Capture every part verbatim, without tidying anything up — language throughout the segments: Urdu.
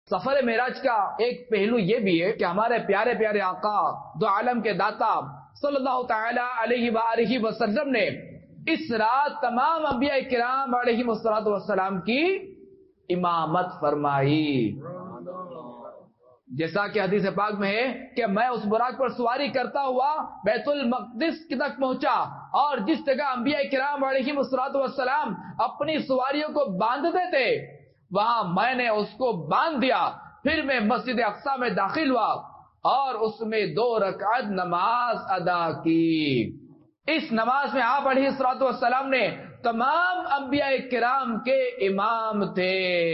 سفر معراج کا ایک پہلو یہ بھی ہے کہ ہمارے پیارے پیارے آقا دو عالم کے داتا صلی اللہ تعالی علیہ وآلہ وسلم نے اس رات تمام انبیاء کرام علیہ السلام کی امامت فرمائی. جیسا کہ حدیث پاک میں ہے کہ میں اس براق پر سواری کرتا ہوا بیت المقدس کی تک پہنچا، اور جس جگہ انبیاء کرام علیہ السلام اپنی سواریوں کو باندھتے تھے وہاں میں نے اس کو باندھ دیا. پھر میں مسجد اقصی میں داخل ہوا اور اس میں دو رکعت نماز ادا کی. اس نماز میں آپ علیہ الصلوۃ والسلام نے تمام انبیاء کرام کے امام تھے،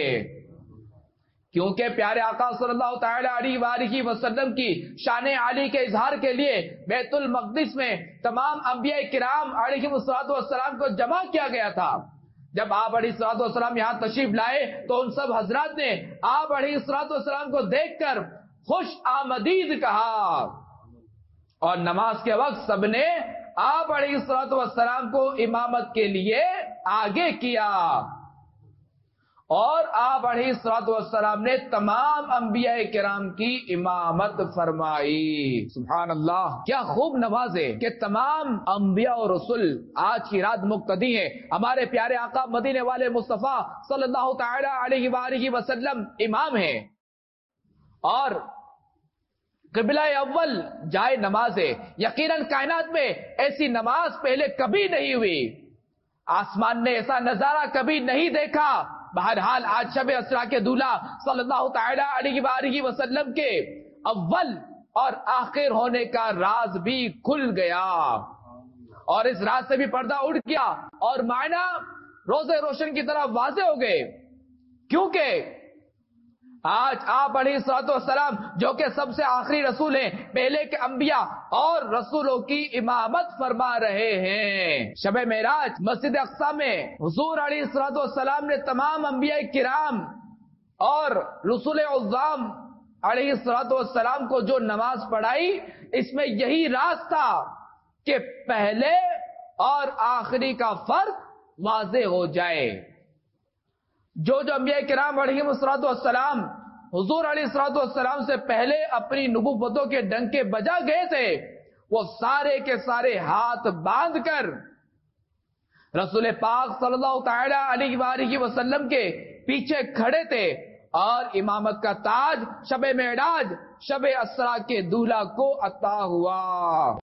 کیونکہ پیارے آقا صلی اللہ تعالی علیہ وآلہ وسلم کی شان عالی کے اظہار کے لیے بیت المقدس میں تمام انبیاء کرام علیہ الصلوۃ والسلام کو جمع کیا گیا تھا. جب آپ علیہ الصلوۃ والسلام یہاں تشریف لائے تو ان سب حضرات نے آپ علیہ الصلوۃ والسلام کو دیکھ کر خوش آمدید کہا، اور نماز کے وقت سب نے آپ علیہ الصلوۃ والسلام کو امامت کے لیے آگے کیا، اور آپ علیہ الصلوۃ والسلام نے تمام انبیاء کرام کی امامت فرمائی. سبحان اللہ، کیا خوب نماز ہے کہ تمام انبیاء اور رسول آج کی رات مقتدی ہیں. ہمارے پیارے آقا مدینے والے مصطفیٰ صلی اللہ تعالی علیہ وآلہ وسلم امام ہیں، اور قبلہ اول جائے نماز ہے. یقیناً کائنات میں ایسی نماز پہلے کبھی نہیں ہوئی، آسمان نے ایسا نظارہ کبھی نہیں دیکھا. بہرحال آج شب اسرا کے دولہا صلی اللہ تعالی علیہ وآلہ وسلم کے اول اور آخر ہونے کا راز بھی کھل گیا، اور اس راز سے بھی پردہ اٹھ گیا اور معنی روزے روشن کی طرح واضح ہو گئے. کیونکہ آج آپ علیہ الصلوۃ والسلام جو کہ سب سے آخری رسول ہیں، پہلے کے انبیاء اور رسولوں کی امامت فرما رہے ہیں. شب معراج مسجد اقصی میں حضور علیہ الصلوۃ والسلام نے تمام انبیاء کرام اور رسول اعظام علیہ الصلوۃ والسلام کو جو نماز پڑھائی، اس میں یہی راز تھا کہ پہلے اور آخری کا فرق واضح ہو جائے. جو جو انبیاء کرام علیہ الصلوۃ والسلام حضور علیہ الصلوۃ والسلام سے پہلے اپنی نبوتوں کے ڈنکے بجا گئے تھے، وہ سارے کے سارے ہاتھ باندھ کر رسول پاک صلی اللہ تعالی علیہ وآلہ وسلم کے پیچھے کھڑے تھے، اور امامت کا تاج شب معراج شب اسرا کے دولہا کو عطا ہوا.